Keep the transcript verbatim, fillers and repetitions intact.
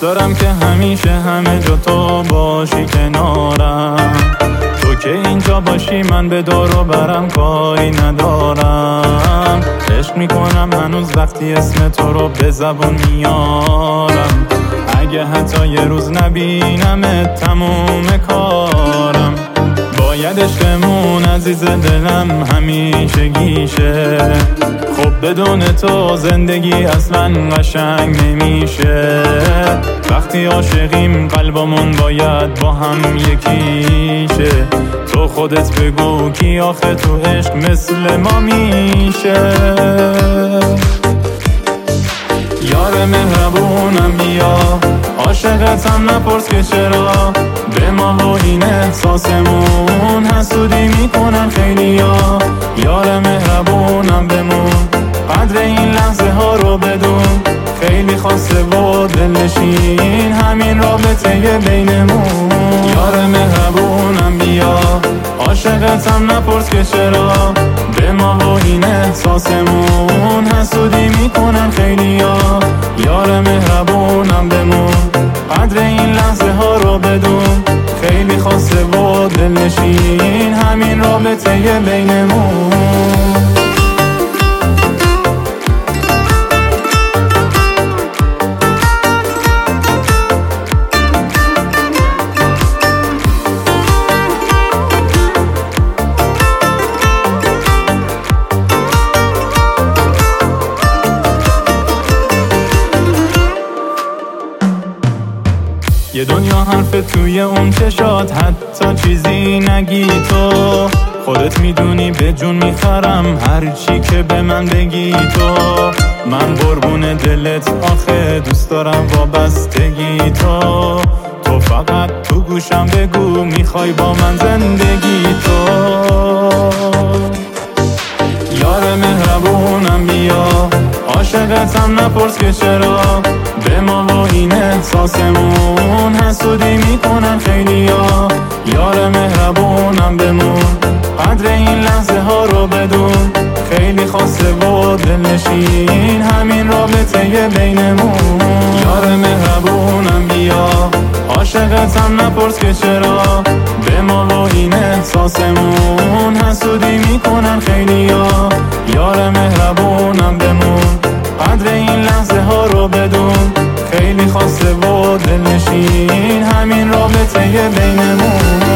دارم که همیشه همه جا تو باشی کنارم. تو که اینجا باشی من به دور و برم کاری ندارم. عشق میکنم هنوز وقتی اسم تو رو به زبون میارم. اگه حتی یه روز نبینمت تموم کارم. باید عشقمون عزیز دلم همیشه گیشه. خب بدون تو زندگی اصلا قشنگ نمیشه. وقتی عاشقیم قلبمون باید با هم یکیشه. تو خودت بگو کی آخه تو عشق مثل ما میشه. یار مهربونم بیا، عاشقتم نپرس که چرا. به ما و این احساسمون حسودی میکنن خیلیا. یار مهربونم بمون، قدر این لحظه ها رو بدون. خیلی خاصه و دلنشین همین رابطه بینمون. یار مهربونم بیا، عاشقتم نپرس که چرا. به ما و این احساسمون حسودی میکنن خیلیا. یار مهربونم بمون، قدر این لحظه ها رو بدون. خیلی خاصه و دلنشین همین رابطه بینمون. یه دنیا حرف توی اون چشات، حتی چیزی نگی تو. خودت میدونی به جون میخرم هر چی که به من بگی تو. من قربون دلت آخه دوست دارم وابستگی تو. تو فقط تو گوشم بگو میخوای با من زندگی تو. یار مهربونم بیا، عاشقتم نپرس که چرا. به ما و این احساسمون حسودی میکنن خیلیا. یار مهربونم بمون، قدر این لحظه ها رو بدون. خیلی خاصه و دلنشین همین رابطه بینمون. یار مهربونم بیا، عاشقتم نپرس که چرا. به ما و این احساسمون حسودی میکنن خیلیا. یار مهربونم بمون، قدر این لحظه ها رو بدون. خیلی خاصه و دلنشین همین رابطه بینمون.